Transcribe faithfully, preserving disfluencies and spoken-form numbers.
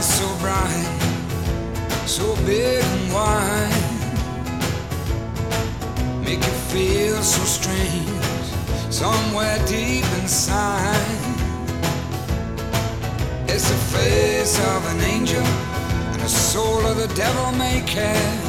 so bright, so big and wide, make you feel so strange somewhere deep inside. It's the face of an angel and the soul of the devil may care.